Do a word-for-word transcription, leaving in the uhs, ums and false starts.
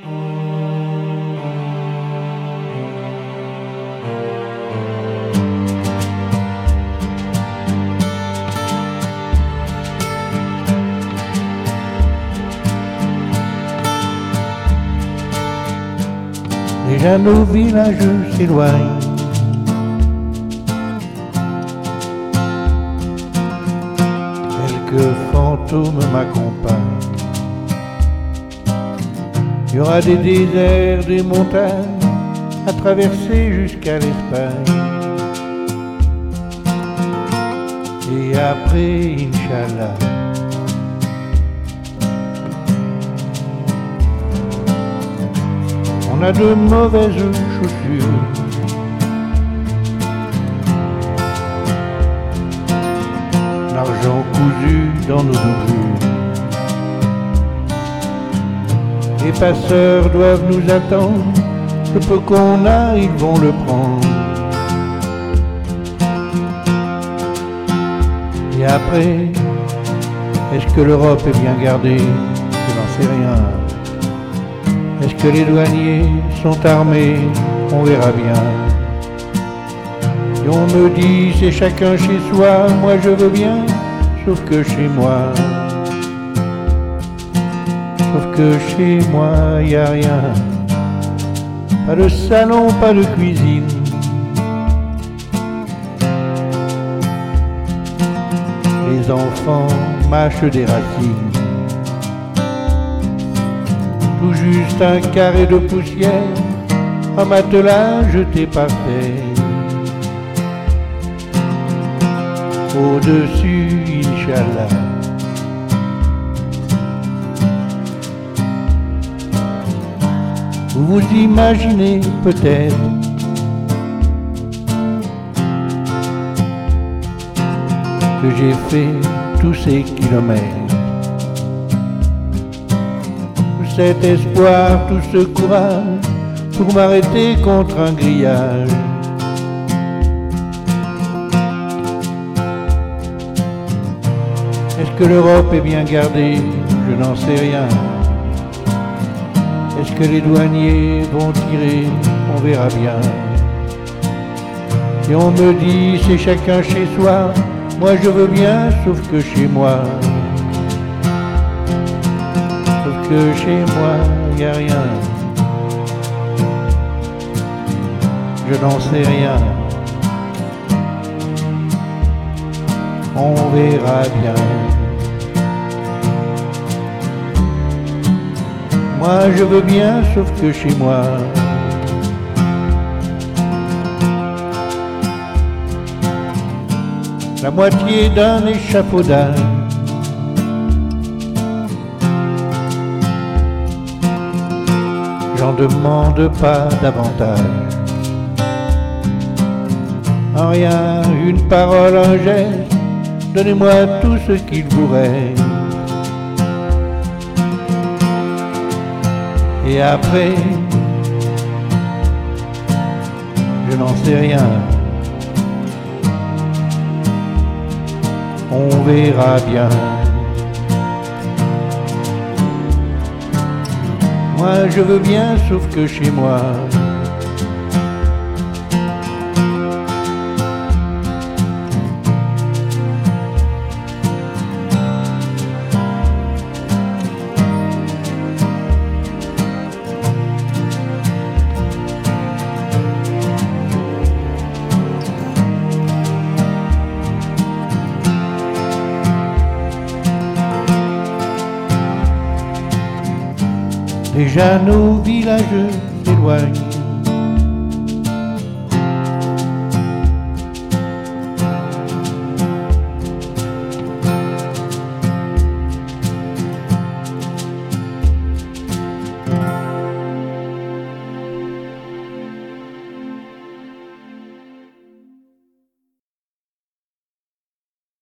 Déjà nos villages s'éloignent, quelques fantômes m'accompagnent. Il y aura des déserts, des montagnes à traverser jusqu'à l'Espagne. Et après, Inch'Allah, on a de mauvaises chaussures, l'argent cousu dans nos doublures. Les passeurs doivent nous attendre, le peu qu'on a, ils vont le prendre. Et après, est-ce que l'Europe est bien gardée? Je n'en sais rien. Est-ce que les douaniers sont armés? On verra bien. Et on me dit c'est chacun chez soi, moi je veux bien, sauf que chez moi, sauf que chez moi y a rien. Pas de salon, pas de cuisine, les enfants mâchent des racines. Tout juste un carré de poussière, un matelas jeté par terre. Au-dessus, Inch'Allah, vous vous imaginez peut-être que j'ai fait tous ces kilomètres. Cet espoir, tout ce courage pour m'arrêter contre un grillage. Est-ce que l'Europe est bien gardée? Je n'en sais rien. Est-ce que les douaniers vont tirer? On verra bien. Et on me dit c'est chacun chez soi, moi je veux bien, sauf que chez moi, que chez moi y a rien. Je n'en sais rien. On verra bien. Moi je veux bien, sauf que chez moi, la moitié d'un échafaudage, j'en demande pas davantage. Un rien, une parole, un geste, donnez-moi tout ce qu'il vous reste. Et après, je n'en sais rien. On verra bien. Moi je veux bien, sauf que chez moi, déjà nos villages s'éloignent,